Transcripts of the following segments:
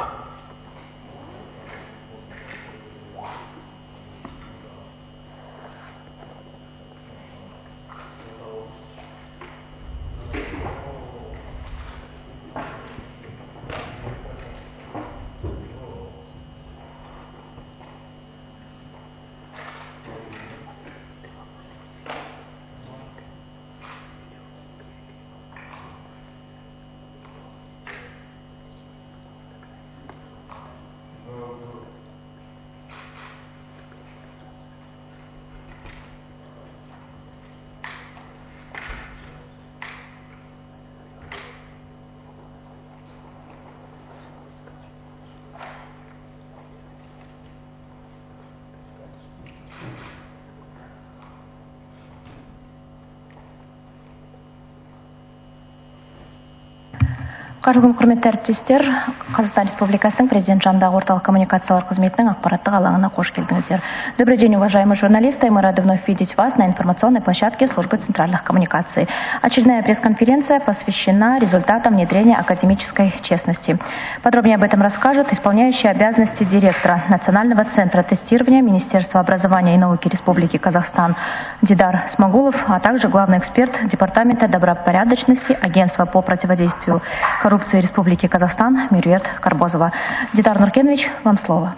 Қайырлы күн, құрметті әріптестер. Қазақстан Республикасының президент жанындағы орталық коммуникациялар қызметінің ақпараттық алаңына қош келдіңіздер. Добрый день, уважаемые журналисты. Мы рады вновь видеть вас на информационной площадке службы центральных коммуникаций. Очередная пресс-конференция посвящена результатам внедрения академической честности. Подробнее об этом расскажет исполняющий обязанности директора Национального центра тестирования Министерства образования и науки Республики Казахстан Дидар Смагулов, а также главный эксперт Департамента добропорядочности Агентства по противодействию коррупции Республики Казахстан Меруерт Карбозова. Дидар Нуркенович, вам слово.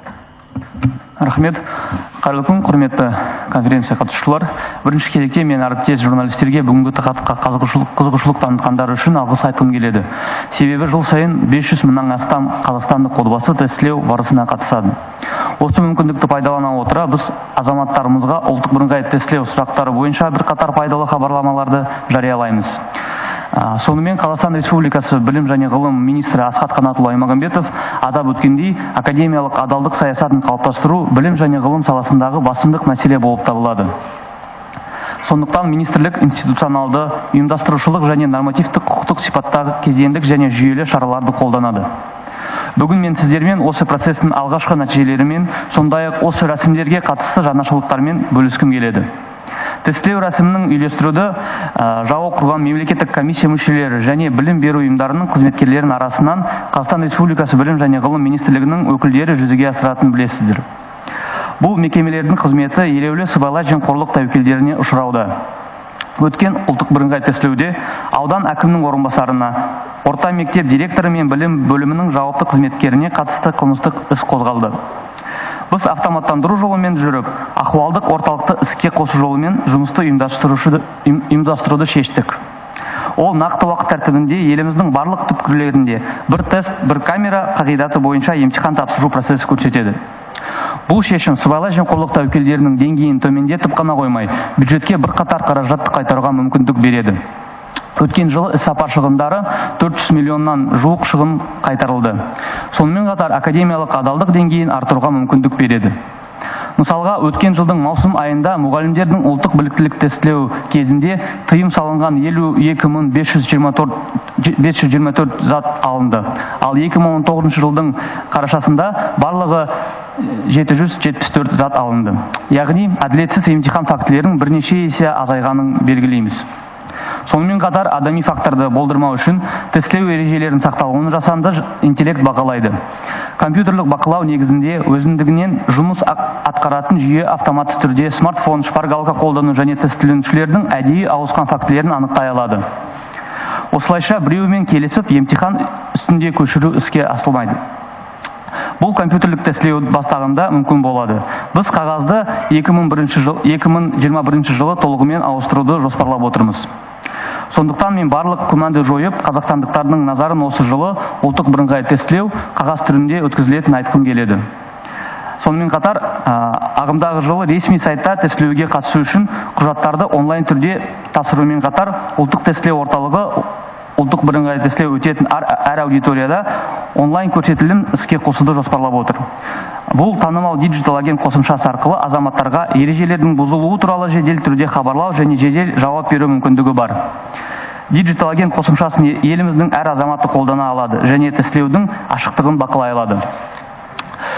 Рахмет. Қайырлы күн, құрметті конференция қатысушылар. Бірінші кезекте мен әріптес журналистерге бүгінгі тақырыпқа қызығушылық танытқандары үшін алғыс айтқым келеді. Себебі жыл сайын 500 мыңнан астам қазақстандық отбасы тестілеу барысына қатысады. Осы мүмкіндікті пайдалана отыра біз азаматтарымызға ұлттық бірыңғай тестілеу сұрақтары бойынша бірқатар пайдалы хабарламаларды жариялаймыз. Сонымен Қазақстан Республикасы білім және ғылым министрі Асхат Қанатұлы Аймағамбетов атап өткендей, академиялық адалдық саясатын қалыптастыру білім және ғылым саласындағы басымдық мәселе болып табылады. Сондықтан министрлік институционалды, ұйымдастырушылық және нормативтік құқықтық сипаттағы кезеңдік және жүйелі шараларды қолданады. Бүгін мен сіздермен осы процестің алғашқы нәтижелерімен, сондай-ақ осы рәсімдерге қатысты жаңашылдықтармен бөліскім келеді. Тестілеу рәсімінің үйлестіруді жауап құрған мемлекеттік комиссия мүшелері және білім беру ұйымдарының қызметкерлерінің арасынан Қазақстан Республикасы білім және ғылым министрлігінің өкілдері жүзеге асыратын білесіздер. Бұл мекемелердің қызметі елеулі сыбайлас жемқорлық тәуекелдеріне ұшырауда. Өткен ұлттық бірыңғай тестілеуде аудан әкімінің орынбасарына, орта мектеп директоры мен білім бөлімінің жауапты қызметкеріне қатысты қылмыстық іс қозғалды. Біз автоматтандыру жолымен жүріп, ахуалдық орталықты іске қосу жолымен жұмысты ұйымдастыруды шештік. Ол нақты уақыт тәртібінде еліміздің барлық түпкірлерінде бір тест, бір камера қағидаты бойынша емтихан тапсыру процесі көрсетеді. Бұл шешім сыбайлас жемқорлық тәуекелдерінің деңгейін төмендетіп қана қоймай, бюджетке бірқатар қаражатты қайтаруға мүмкіндік береді. Өткен жылы іс-сапар шығындары 400 миллионнан жуық шығын қайтарылды. Сонымен қатар академиялық адалдық деңгейін артыруға мүмкіндік береді. Мысалға, өткен жылдың маусым айында мұғалімдердің ұлттық біліктілік тестілеу кезінде тыйым салынған 52.524 зат алынды. Ал 2019 жылдың қарашасында барлығы 774 зат алынды. Яғни, әділетсіз емтихан фактілерінің бірнеше есе азайғанын белгілейміз. Сонымен қатар адами факторды болдырмау үшін тестілеу ережелерін сақталуын жасанды интеллект бағалайды. Компьютерлік бақылау негізінде өзіндігінен жұмыс атқаратын жүйе автоматты түрде смартфон, шпаргалка қолдану және тестіленушілердің әдейі ауысқан фактілерін анықтай алады. Осылайша біреумен келісіп емтихан үстінде көшіру іске асырылмайды. Бұл компьютерлік тестілеу бастағанда мүмкін болады. Біз қағазды 2021 жылы толығымен ауыстыруды жоспарлап отырмыз. Сондықтан мен барлық күмәнді жойып, қазақстандықтардың назарын осы жылы ұлттық бірыңғай тестілеу қағаз түрінде өткізілетінін айтқым келеді. Сонымен қатар, ағымдағы жылы ресми сайтта тестілеуге қатысу үшін құжаттарды онлайн түрде тапсырумен қатар, ұлттық тестілеу орталығы ұлттық бірыңғай тестілеу өтетін әр аудиторияда онлайн көрсетілім іске қосуды жоспарлап отыр. Бұл танымал диджитал агент қосымшасы арқылы азаматтарға ережелердің бұзылуы туралы жедел түрде хабарлау және жедел жауап беру мүмкіндігі бар. Диджитал агент қосымшасын еліміздің әр азаматы қолдана алады және тестілеудің ашықтығын бақылай алады.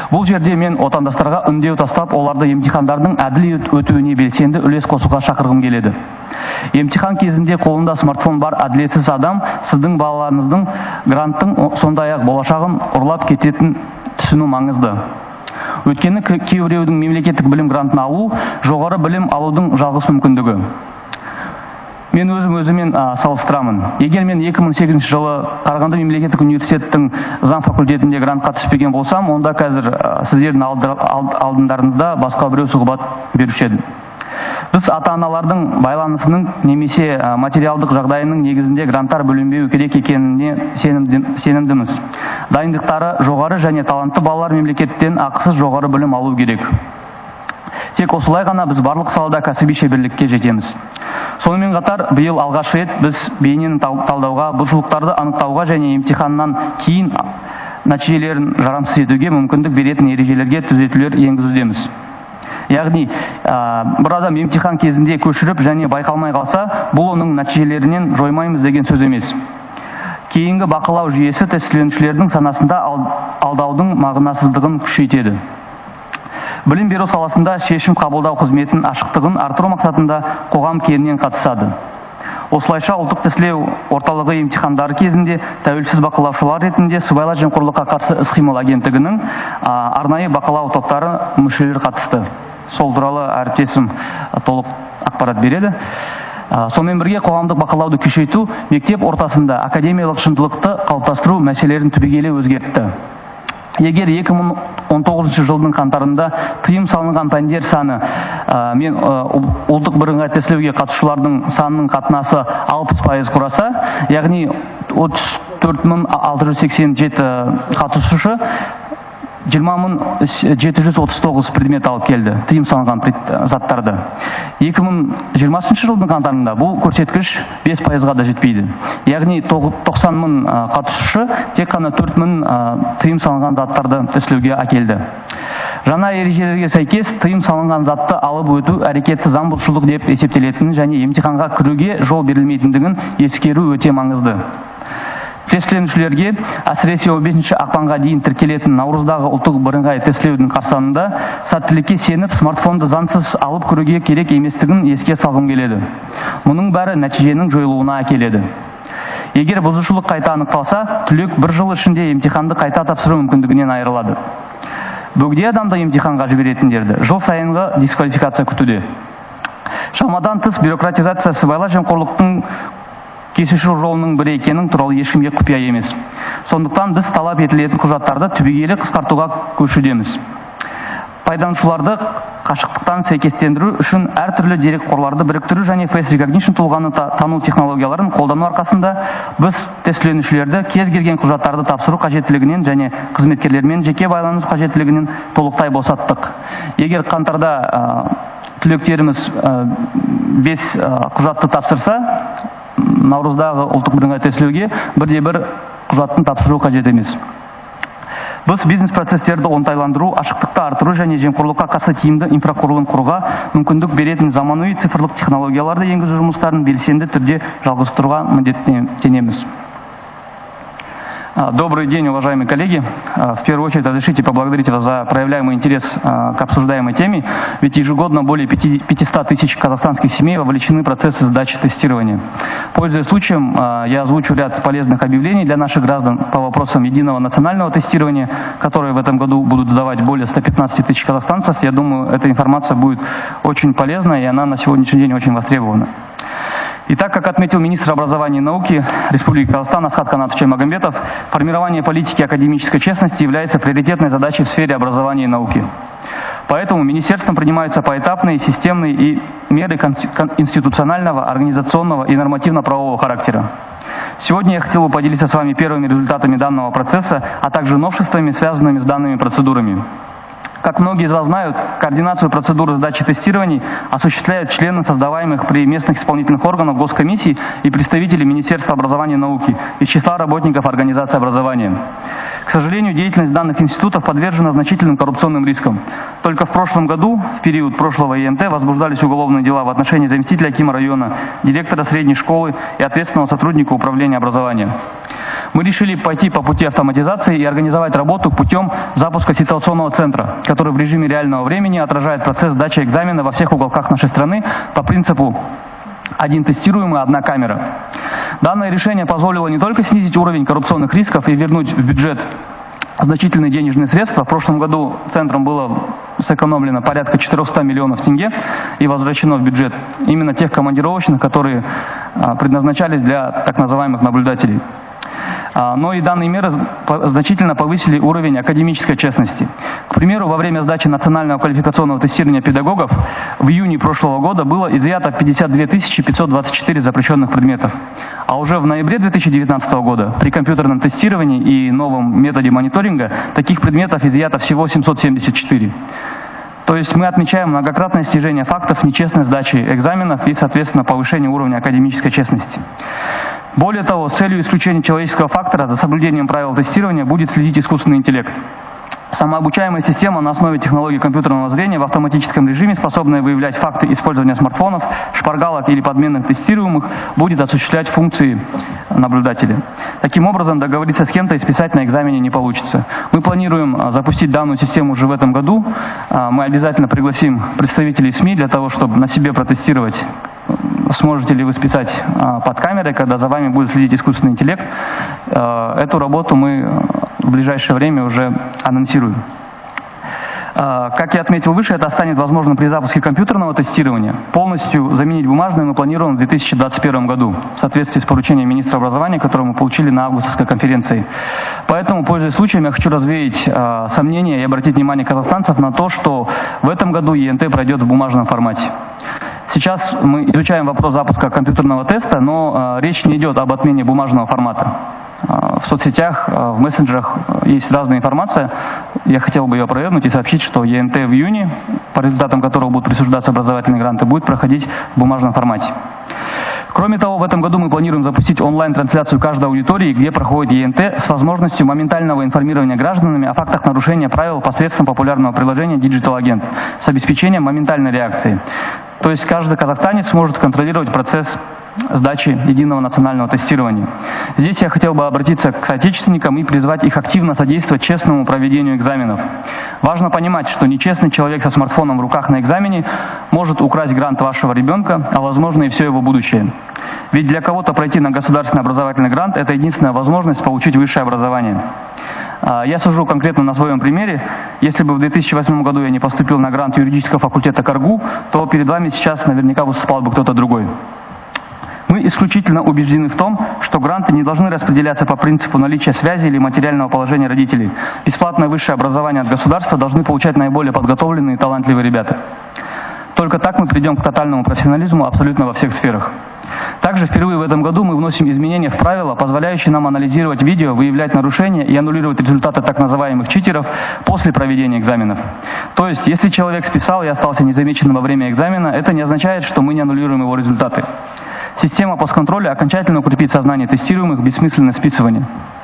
Бұл жерде мен отандастарға үндеу тастап, оларды емтихандардың әділ өтуіне белсенді үлес қосуға шақырғым келеді. Емтихан кезінде қолында смартфон бар әділетсіз адам сіздің балаларыңыздың гранттың сондай-ақ болашағын ұрлап кететін түсіну маңызды. Өйткені кейбіреудің мемлекеттік білім грантын алу жоғары білім алудың жалғыз мүмкіндігі. Мен өзімен салыстырамын. Егер мен 2008 жылы Қарағанды мемлекеттік университеттің заң факультетінде грантқа түспеген болсам, онда қазір сіздердің алдындарыңызда басқа біреу сұхбат беруші еді. Біз ата-аналардың байланысының немесе материалдық жағдайының негізінде гранттар бөлінбеу керек екеніне сенімдіміз. Дайындықтары жоғары және талантты балалар мемлекеттен ақысыз жоғары білім алу керек. Тек осылай ғана біз барлық салада кәсіби шеберлікке жетеміз. Сонымен қатар, биыл алғаш рет біз бейнені талдауға, бұзушылықтарды анықтауға және емтиханнан кейін нәтижелерін жарамсыз етуге мүмкіндік беретін ережелерге түзетулер енгізудеміз. Яғни, бір адам емтихан кезінде көшіріп және байқалмай қалса, бұл оның нәтижелерінен жоймаймыз деген сөз емес. Кейінгі бақылау жүйесі тестіленушілердің санасында алдаудың мағынасыздығын күшейтеді. Білім беру саласында шешім қабылдау қызметін ашықтығын арттыру мақсатында қоғам кеңінен қатысады. Осылайша ұлттық тестілеу орталығы емтихандары кезінде тәуелсіз бақылаушылар ретінде сыбайлас жемқорлыққа қарсы іс-қимыл агенттігінің арнайы бақылау топтары мүшелері қатысты. Сол туралы әріптесім толық ақпарат береді. Сонымен бірге қоғамдық бақылауды күшейту мектеп ортасында академиялық шындылықты қалыптастыру мәселелерін түбегейлі өзгертті. Егер 2019 жылдың қаңтарында тыйым салынған пәндер саны мен ұлттық бірыңғай тестілеуге қатысушылардың санының қатынасы 60% құраса, яғни 34.687 қатысушы 20.739 предмет алып келді, тыйым салынған заттарды. 2020 жылдың қаңтарында бұл көрсеткіш 5%-ға да жетпейді. Яғни 90.000 қатысушы тек қана 4.000 тыйым салынған заттарды тестілеуге әкелді. Жаңа ережелерге сәйкес тыйым салынған затты алып өту әрекеті заң бұзушылық деп есептелетінін және емтиханға кіруге жол берілмейтіндігін ескеру өте маңызды. Тестіленушілерге әсіресе 15 ақпанға дейін тіркелетін наурыздағы ұлттық бірыңғай тестілеудің қарсаңында сәттілікке сеніп смартфонды заңсыз алып кіруге керек еместігін еске салғым келеді. Мұның бәрі нәтиженің жойылуына әкеледі. Егер бұзушылық қайта анықталса, түлек бір жыл ішінде емтиханды қайта тапсыру мүмкіндігінен айырылады. Бөгде адамды емтиханға жіберетіндерді жыл сайынғы дисквалификация күтуде. Шамадан тыс бюрократизация сыбайлас жемқорлықтың кесуші жолының бірі екенін туралы ешкімге құпия емес. Сондықтан біз талап етілетін құжаттарды түбегейлі қысқартуға көшудеміз. Пайдаланушыларды қашықтықтан сәйкестендіру үшін әртүрлі дерек қорларды біріктіру және face recognition тұлғаны тану технологияларын қолдану арқасында біз тестіленушілерді кез келген құжаттарды тапсыру қажеттілігінен және қызметкерлермен жеке байланыс қажеттілігінен толықтай босаттық. Егер қаңтарда түлектеріміз 5 құжатты тапсырса, наурыздағы ұлттық бірыңғай тестілеуге бірде-бір құжаттың тапсыру қажет емес. Біз бизнес процестерді оңтайландыру, ашықтықты artırу және жемқорлыққа қарсы тиімді инфрақұрылым құруға мүмкіндік беретін заманауи цифрлық технологияларды енгізу жұмыстарын белсенді түрде жалғастыруға міндеттенеміз. Добрый день, уважаемые коллеги. В первую очередь разрешите поблагодарить вас за проявляемый интерес к обсуждаемой теме, ведь ежегодно более 500 тысяч казахстанских семей вовлечены в процессы сдачи тестирования. Пользуясь случаем, я озвучу ряд полезных объявлений для наших граждан по вопросам единого национального тестирования, которые в этом году будут сдавать более 115 тысяч казахстанцев. Я думаю, эта информация будет очень полезна, и она на сегодняшний день очень востребована. Итак, как отметил министр образования и науки Республики Казахстан Асхат Канатович Аймагамбетов, формирование политики академической честности является приоритетной задачей в сфере образования и науки. Поэтому министерством принимаются поэтапные, системные и меры институционального, организационного и нормативно-правового характера. Сегодня я хотел бы поделиться с вами первыми результатами данного процесса, а также новшествами, связанными с данными процедурами. Как многие из вас знают, координацию процедуры сдачи тестирований осуществляют члены создаваемых при местных исполнительных органах госкомиссий и представители Министерства образования и науки из числа работников организации образования. К сожалению, деятельность данных институтов подвержена значительным коррупционным рискам. Только в прошлом году, в период прошлого ЕНТ, возбуждались уголовные дела в отношении заместителя акима района, директора средней школы и ответственного сотрудника управления образования. Мы решили пойти по пути автоматизации и организовать работу путем запуска ситуационного центра, который в режиме реального времени отражает процесс сдачи экзамена во всех уголках нашей страны по принципу один тестируемый, одна камера. Данное решение позволило не только снизить уровень коррупционных рисков и вернуть в бюджет значительные денежные средства. В прошлом году центром было сэкономлено порядка 400 миллионов тенге и возвращено в бюджет именно тех командировочных, которые предназначались для так называемых наблюдателей. Но и данные меры значительно повысили уровень академической честности. К примеру, во время сдачи национального квалификационного тестирования педагогов в июне прошлого года было изъято 52 524 запрещенных предметов. А уже в ноябре 2019 года при компьютерном тестировании и новом методе мониторинга таких предметов изъято всего 774. То есть мы отмечаем многократное снижение фактов нечестной сдачи экзаменов и, соответственно, повышение уровня академической честности. Более того, с целью исключения человеческого фактора за соблюдением правил тестирования будет следить искусственный интеллект. Самообучаемая система на основе технологий компьютерного зрения в автоматическом режиме, способная выявлять факты использования смартфонов, шпаргалок или подменных тестируемых, будет осуществлять функции наблюдателя. Таким образом, договориться с кем-то и списать на экзамене не получится. Мы планируем запустить данную систему уже в этом году. Мы обязательно пригласим представителей СМИ для того, чтобы на себе протестировать, сможете ли вы списать под камерой, когда за вами будет следить искусственный интеллект. Эту работу мы в ближайшее время уже анонсируем. Как я отметил выше, это станет возможным при запуске компьютерного тестирования. Полностью заменить бумажное мы планируем в 2021 году, в соответствии с поручением министра образования, которое мы получили на августовской конференции. Поэтому, пользуясь случаем, я хочу развеять сомнения и обратить внимание казахстанцев на то, что в этом году ЕНТ пройдет в бумажном формате. Сейчас мы изучаем вопрос запуска компьютерного теста, но речь не идет об отмене бумажного формата. В соцсетях, в мессенджерах есть разная информация. Я хотел бы ее опровергнуть и сообщить, что ЕНТ в июне, по результатам которого будут присуждаться образовательные гранты, будет проходить в бумажном формате. Кроме того, в этом году мы планируем запустить онлайн-трансляцию каждой аудитории, где проходит ЕНТ, с возможностью моментального информирования гражданами о фактах нарушения правил посредством популярного приложения Digital Agent с обеспечением моментальной реакции. То есть каждый казахстанец сможет контролировать процесс сдачи единого национального тестирования. Здесь я хотел бы обратиться к соотечественникам и призвать их активно содействовать честному проведению экзаменов. Важно понимать, что нечестный человек со смартфоном в руках на экзамене может украсть грант вашего ребенка, а возможно и все его будущее. Ведь для кого-то пройти на государственный образовательный грант – это единственная возможность получить высшее образование. Я сужу конкретно на своем примере. Если бы в 2008 году я не поступил на грант юридического факультета КАРГУ, то перед вами сейчас наверняка выступал бы кто-то другой. Мы исключительно убеждены в том, что гранты не должны распределяться по принципу наличия связи или материального положения родителей. Бесплатное высшее образование от государства должны получать наиболее подготовленные и талантливые ребята. Только так мы придем к тотальному профессионализму абсолютно во всех сферах. Также впервые в этом году мы вносим изменения в правила, позволяющие нам анализировать видео, выявлять нарушения и аннулировать результаты так называемых читеров после проведения экзаменов. То есть, если человек списал и остался незамеченным во время экзамена, это не означает, что мы не аннулируем его результаты. Система постконтроля окончательно укрепит сознание тестируемых в бессмысленное списывание.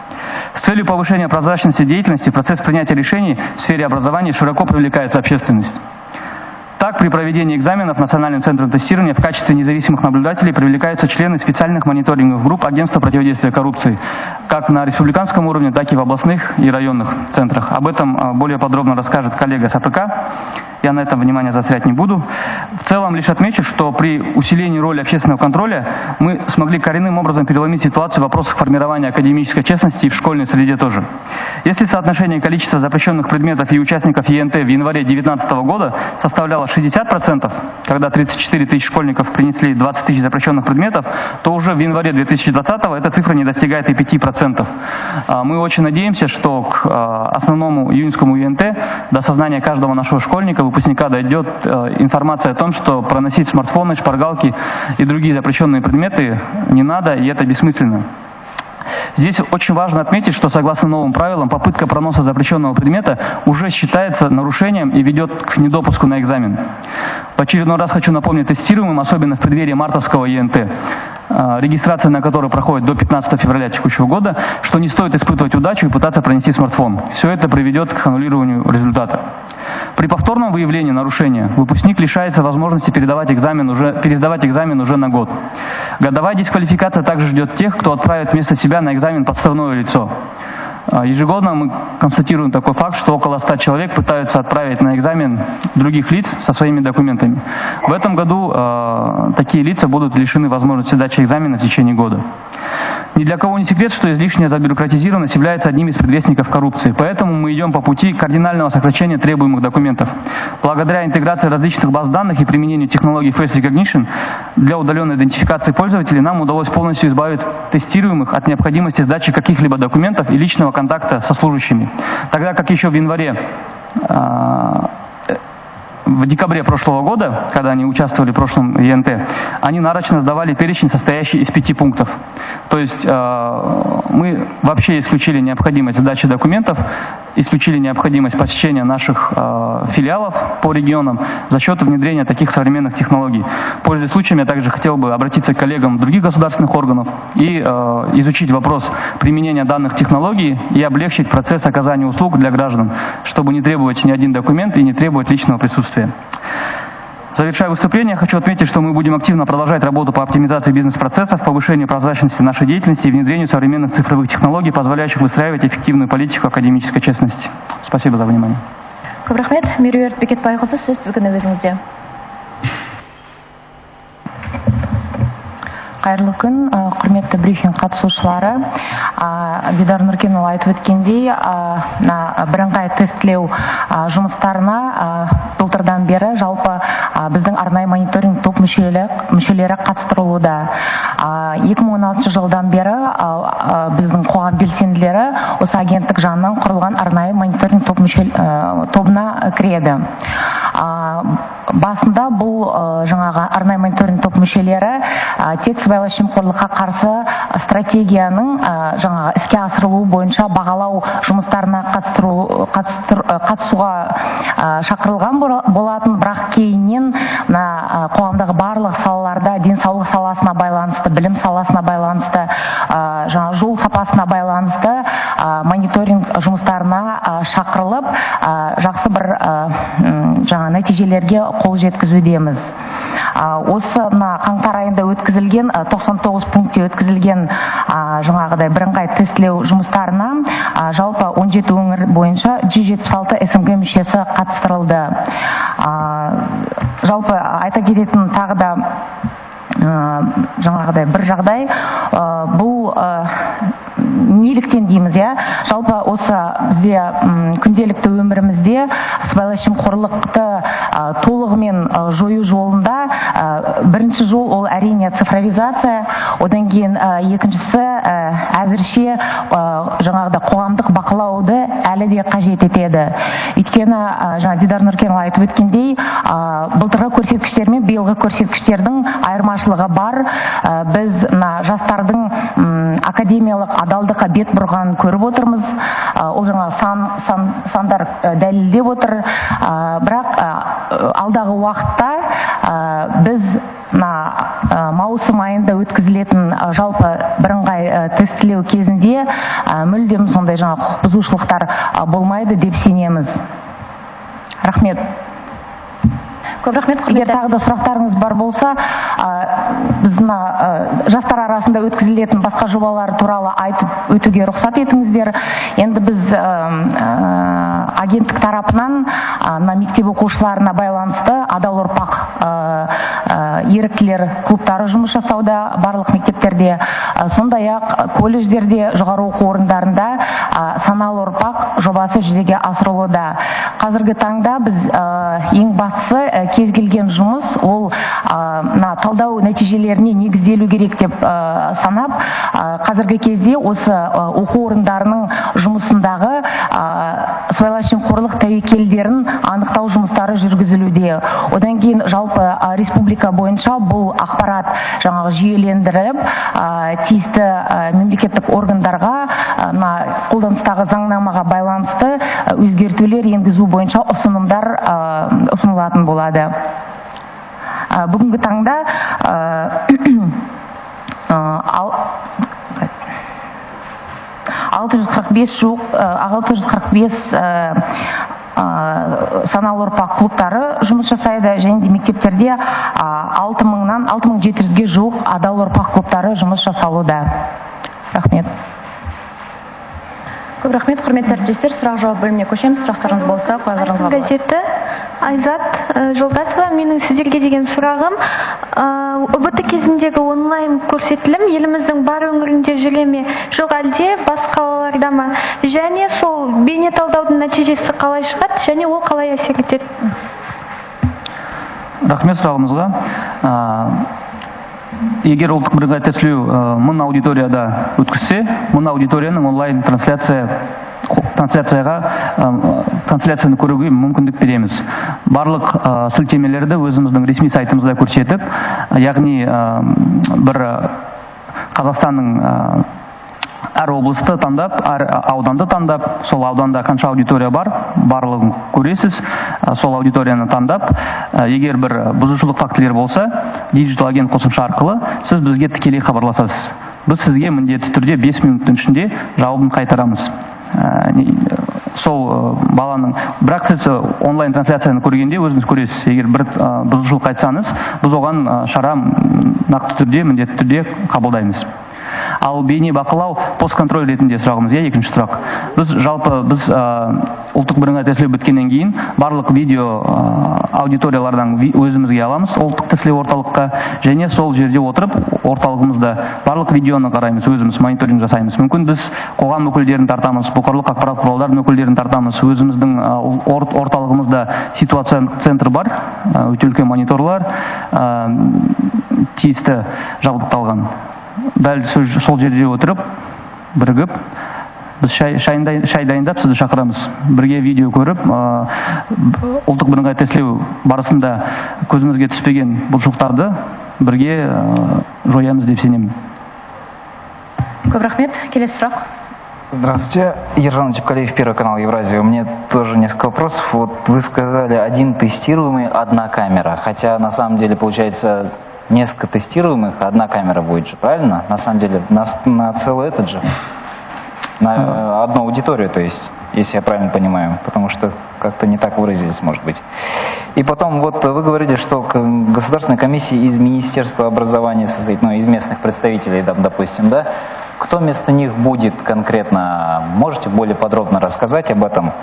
С целью повышения прозрачности деятельности процесс принятия решений в сфере образования широко привлекается общественность. Так, при проведении экзаменов Национальным центром тестирования в качестве независимых наблюдателей привлекаются члены специальных мониторинговых групп Агентства противодействия коррупции, как на республиканском уровне, так и в областных и районных центрах. Об этом более подробно расскажет коллега с АПК. Я на этом внимание заострять не буду. В целом лишь отмечу, что при усилении роли общественного контроля мы смогли коренным образом переломить ситуацию в вопросах формирования академической честности и в школьной среде тоже. Если соотношение количества запрещенных предметов и участников ЕНТ в январе 2019 года составляло 60%, когда 34 тысячи школьников принесли 20 тысяч запрещенных предметов, то уже в январе 2020 эта цифра не достигает и 5%. Мы очень надеемся, что к основному июньскому ЕНТ до сознания каждого нашего школьника, выпускника дойдет информация о том, что проносить смартфоны, шпаргалки и другие запрещенные предметы не надо, и это бессмысленно. Здесь очень важно отметить, что согласно новым правилам, попытка проноса запрещенного предмета уже считается нарушением и ведет к недопуску на экзамен. В очередной раз хочу напомнить тестируемым, особенно в преддверии мартовского ЕНТ, регистрация на который проходит до 15 февраля текущего года, что не стоит испытывать удачу и пытаться пронести смартфон. Все это приведет к аннулированию результата. При повторном выявлении нарушения выпускник лишается возможности пересдавать экзамен уже на год. Годовая дисквалификация также ждет тех, кто отправит вместо себя на экзамен подставное лицо. Ежегодно мы констатируем такой факт, что около 100 человек пытаются отправить на экзамен других лиц со своими документами. В этом году такие лица будут лишены возможности сдачи экзамена в течение года. Ни для кого не секрет, что излишняя забюрократизированность является одним из предвестников коррупции. Поэтому мы идем по пути кардинального сокращения требуемых документов. Благодаря интеграции различных баз данных и применению технологий Face Recognition для удаленной идентификации пользователей нам удалось полностью избавить тестируемых от необходимости сдачи каких-либо документов и личного контакта со служащими. Тогда как еще в декабре прошлого года, когда они участвовали в прошлом ЕНТ, они нарочно сдавали перечень, состоящий из 5 пунктов. То есть мы вообще исключили необходимость сдачи документов, исключили необходимость посещения наших филиалов по регионам за счет внедрения таких современных технологий. Пользуясь случаем, я также хотел бы обратиться к коллегам других государственных органов и изучить вопрос применения данных технологий и облегчить процесс оказания услуг для граждан, чтобы не требовать ни один документ и не требовать личного присутствия. Завершая выступление, хочу отметить, что мы будем активно продолжать работу по оптимизации бизнес-процессов, повышению прозрачности нашей деятельности и внедрению современных цифровых технологий, позволяющих выстраивать эффективную политику академической честности. Спасибо за внимание. Көп рахмет. Меруерт Бекетбайқызы, сөз тізгіні өзіңізде. Қайырлы күн, құрметті брифинг қатысушылары. Дидар Нұркенұлы айтып өткендей, бірыңғай тестілеу жұмыстарына былтырдан бері жалпы біздің арнайы мониторинг топ мүшелері қатыстырылуда. 2016 жылдан бері біздің қоғам белсенділері осы агенттік жанынан құрылған арнайы мониторинг тобына кіреді. Басында бұл жаңағы арнайы мониторинг топ мүшелері тек сыбайлас жемқорлыққа қарсы стратегияның жаңағы іске асырылуы бойынша бағалау жұмыстарына қатысуға шақырылған болатын, бірақ кейіннен қоғамдағы барлық салаларда, денсаулық саласына байланысты, білім саласына байланысты, жаңа жол сапасына байланысты мониторинг жұмыстарына шақырылып, жақсы бір жаңа нәтижелерге қол жеткізудеміз. Осы қаңтар айында өткізілген 99 пунктте өткізілген жаңағыдай бірыңғай тестілеу жұмыстарынан жалпы 17 өңір бойынша 176 СМГ мүшесі қатыстырылды. Жалпы айта кететін тағы да жаңағыдай бір жағдай, бұл неліктен дейміз, жалпы осы бізде күнделікті өмірімізде сыбайлас жемқорлықты толығымен жою жолында бірінші жол ол әрине цифровизация, одан кейін екіншісі әзірше жаңағыда қоғамдық бақылауды әлі де қажет етеді. Өйткені жаңа Дидар Нұркенұлы айтып өткендей, былтырғы көрсеткіштер мен биылғы көрсеткіштердің айырмашылығы бар. Біз жастардың академиялық адалдыққа бет бұрғанын көріп отырмыз. Ол жаңа сандар дәлелдеп отыр. Бірақ алдағы уақытта біз маусым айында өткізілетін жалпы бірыңғай тестілеу кезінде мүлдем сондай жаңа құқық бұзушылықтар болмайды деп сенеміз. Рахмет. Көп рахмет. Егер тағы да сұрақтарыңыз бар болса, біз жастар арасында өткізілетін басқа жобалар туралы айтып өтуге рұқсат етіңіздер. Енді біз агенттік тарапынан мектеп оқушыларына байланысты адал ұрпақ еріктілер клубтары жұмыс жасауда барлық мектептерде, сондай-ақ колледждерде, жоғары оқу орындарында саналы ұрпақ жобасы жүзеге асырылуда. Қазіргі таңда біз ең бастысы кез келген жұмыс ол талдау нәтижелеріне негізделу керек деп санап, қазіргі кезде осы оқу орындарының жұмысындағы сыбайлас жемқорлық тәуекелдерін анықтау жұмыстары жүргізілуде. Одан кейін жалпы республика бойынша бұл ақпарат жаңағы жүйелендіріліп, тиісті мемлекеттік органдарға қолданыстағы заңнамаға байланысты өзгертулер енгізу бойынша ұсынымдар ұсынылатын болады. Бүгінгі таңда ...645 санаулы ұрпақ клубтары жұмыс жасайды, және де мектептерде 6700-ге жуық адал ұрпақ клубтары жұмыс жасалуда. Рахмет. Көп рахмет, құрметті әріптестер. Сұрақ-жауап бөліміне көшеміз. Сұрақтарыңыз болса, қойыларыңызға болады. Газеті Айзат Жолдасова, менің сіздерге деген сұрағым, УБТ кезіндегі онлайн көрсетілім еліміздің бар өңірінде жүре ме, жоқ әлде басқа қалаларда ма? Және сол бейне талдаудың нәтижесі қалай шығады, және ол қалай әсер етеді? Рахмет сұрағыңызға. Егер ұлттық бірыңғай тестілеу 1000 аудиторияда өткізсе, 1000 аудиторияның онлайн трансляцияны көруге мүмкіндік береміз. Барлық сілтемелерді өзіміздің ресми сайтымызда көрсетіп, яғни бір Қазақстанның әр облысты таңдап, әр ауданды таңдап, сол ауданда қанша аудитория бар, барлығын көресіз, сол аудиторияны таңдап, егер бір бұзушылық фактілер болса, диджитал агент қосымша арқылы сіз бізге тікелей хабарласасыз. Біз сізге міндетті түрде 5 минуттың ішінде жауабын қайтарамыз. Сол баланың, бірақ сіз онлайн трансляцияны көргенде өзіңіз көресіз. Егер бір бұзушылық айтсаңыз, біз оған шара нақты түрде, міндетті түрде қабылдаймыз. Ал бейне бақылау постконтроль ретінде сұрағымыз, екінші сұрақ. Біз ұлттық бірыңғай тестілеу біткеннен кейін барлық видео аудиториялардан өзімізге аламыз ұлттық тестілеу орталыққа, және сол жерде отырып орталығымызда барлық видеоны қараймыз, өзіміз мониторинг жасаймыз. Мүмкін біз қоғам өкілдерін тартамыз, бұқаралық ақпарат құралдарының өкілдерін тартамыз, өзіміздің орталығымызда ситуация центр бар, өте үлкен мониторлар, тиісті жабдықталған. Дәл сол жерде отырып, бірігіп, біз шай дайындап сізді шақырамыз. Бірге видео көріп, ұлттық бірыңғай тестілеу барысында көзімізге түспеген бұзушылықтарды бірге жоямыз деп сенемін. Көп рахмет. Келесі сұрақ. Здравствуйте, Ержан Чепкалиев, Первый канал Евразия. У меня тоже несколько вопросов. Вот вы сказали, один тестируемый, одна камера. Хотя на самом деле получается несколько тестируемых, одна камера будет же, правильно? На самом деле на целый этот же, на одну аудиторию, то есть, если я правильно понимаю, потому что как-то не так выразились, может быть. И потом, вот вы говорите, что государственная комиссия из Министерства образования состоит, из местных представителей, допустим, да? Кто вместо них будет конкретно? Можете более подробно рассказать об этом?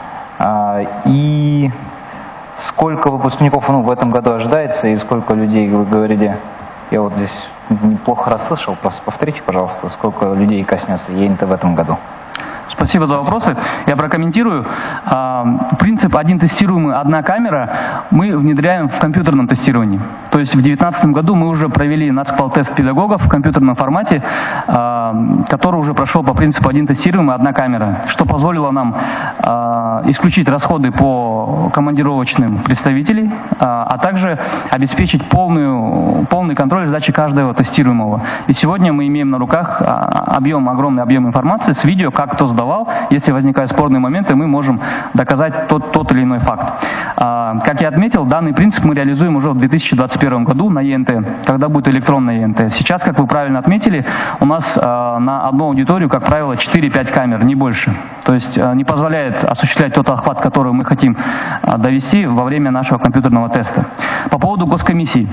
И сколько выпускников в этом году ожидается, и сколько людей, вы говорили, я вот здесь неплохо расслышал, просто повторите, пожалуйста, сколько людей коснется ЕНТ в этом году? Спасибо за вопросы. Я прокомментирую. Принцип один тестируемый, одна камера мы внедряем в компьютерном тестировании. То есть в 2019 году мы уже провели нацквал-тест педагогов в компьютерном формате, который уже прошел по принципу один тестируемый, одна камера, что позволило нам исключить расходы по командировочным представителей, а также обеспечить полный контроль сдачи каждого тестируемого. И сегодня мы имеем на руках огромный объем информации с видео, как кто сдавал. Если возникают спорные моменты, мы можем доказать тот или иной факт. Как я отметил, данный принцип мы реализуем уже в 2021 году на ЕНТ, когда будет электронная ЕНТ. Сейчас, как вы правильно отметили, у нас на одну аудиторию, как правило, 4-5 камер, не больше. То есть не позволяет осуществлять тот охват, который мы хотим довести во время нашего компьютерного теста. По поводу госкомиссии.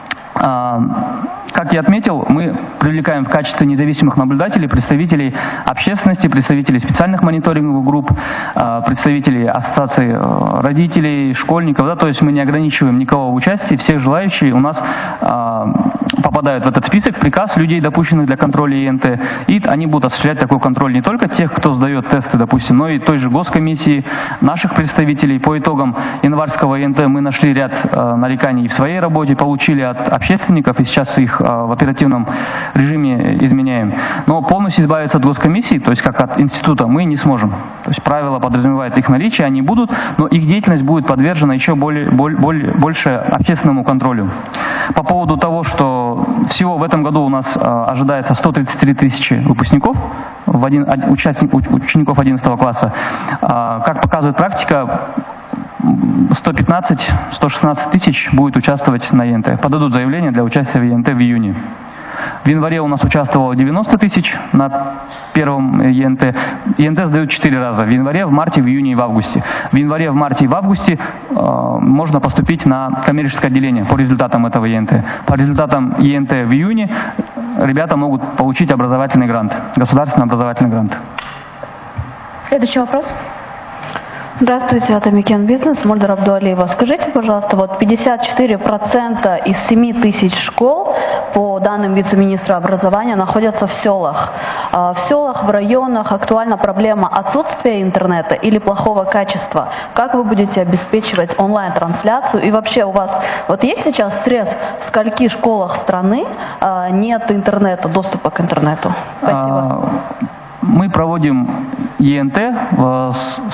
Как я отметил, мы привлекаем в качестве независимых наблюдателей представителей общественности, представителей специальных мониторинговых групп, представителей ассоциации родителей, школьников. Да, то есть мы не ограничиваем никого в участии, всех желающих у нас попадают в этот список, приказ людей, допущенных для контроля ЕНТ, и они будут осуществлять такой контроль не только тех, кто сдает тесты, допустим, но и той же госкомиссии, наших представителей. По итогам январского ЕНТ мы нашли ряд нареканий в своей работе, получили от общественников, и сейчас их в оперативном режиме изменяем. Но полностью избавиться от госкомиссии, то есть как от института, мы не сможем. То есть правила подразумевают их наличие, они будут, но их деятельность будет подвержена еще больше общественному контролю. По поводу того, что всего в этом году у нас ожидается 133 тысячи выпускников, учеников 11 класса. Как показывает практика, 115-116 тысяч будет участвовать на ЕНТ. Подадут заявление для участия в ЕНТ в июне. В январе у нас участвовало 90 тысяч на первом ЕНТ. ЕНТ сдают 4 раза. В январе, в марте, в июне и в августе. В январе, в марте и в августе можно поступить на коммерческое отделение по результатам этого ЕНТ. По результатам ЕНТ в июне ребята могут получить образовательный грант, государственный образовательный грант. Следующий вопрос. Здравствуйте, это Микен Бизнес, Мольдер Абдуалиева. Скажите, пожалуйста, вот 54% из 7 тысяч школ, по данным вице-министра образования, находятся в селах. В селах, в районах актуальна проблема отсутствия интернета или плохого качества. Как вы будете обеспечивать онлайн-трансляцию? И вообще у вас вот есть сейчас срез, в скольки школах страны нет интернета, доступа к интернету? Спасибо. Мы проводим ЕНТ в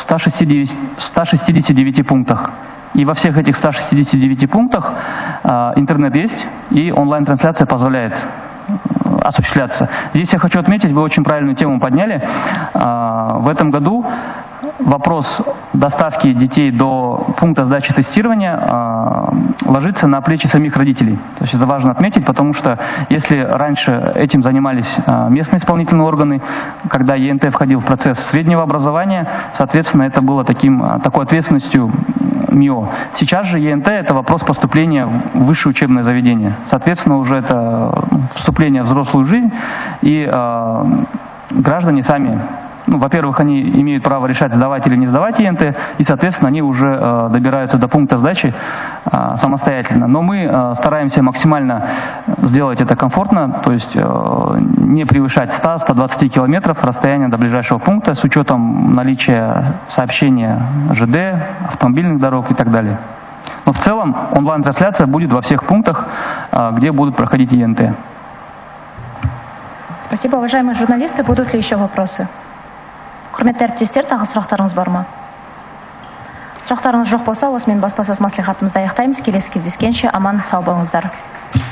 169 пунктах. И во всех этих 169 пунктах интернет есть, и онлайн-трансляция позволяет осуществляться. Здесь я хочу отметить, вы очень правильную тему подняли. В этом году вопрос доставки детей до пункта сдачи тестирования ложится на плечи самих родителей. То есть это важно отметить, потому что если раньше этим занимались местные исполнительные органы, когда ЕНТ входил в процесс среднего образования, соответственно, это было такой ответственностью МИО. Сейчас же ЕНТ – это вопрос поступления в высшее учебное заведение. Соответственно, уже это вступление в взрослую жизнь, и граждане сами, во-первых, они имеют право решать, сдавать или не сдавать ЕНТ, и, соответственно, они уже добираются до пункта сдачи самостоятельно. Но мы стараемся максимально сделать это комфортно, то есть не превышать 100-120 километров расстояния до ближайшего пункта с учетом наличия сообщения ЖД, автомобильных дорог и так далее. Но в целом онлайн-трансляция будет во всех пунктах, где будут проходить ЕНТ. Спасибо, уважаемые журналисты. Будут ли еще вопросы? Құрметті әріптестер, тағы сұрақтарыңыз бар ма? Сұрақтарыңыз жоқ болса, осымен баспасөз мәслихатымызды аяқтаймыз. Келесі кездескенше аман сау болыңыздар.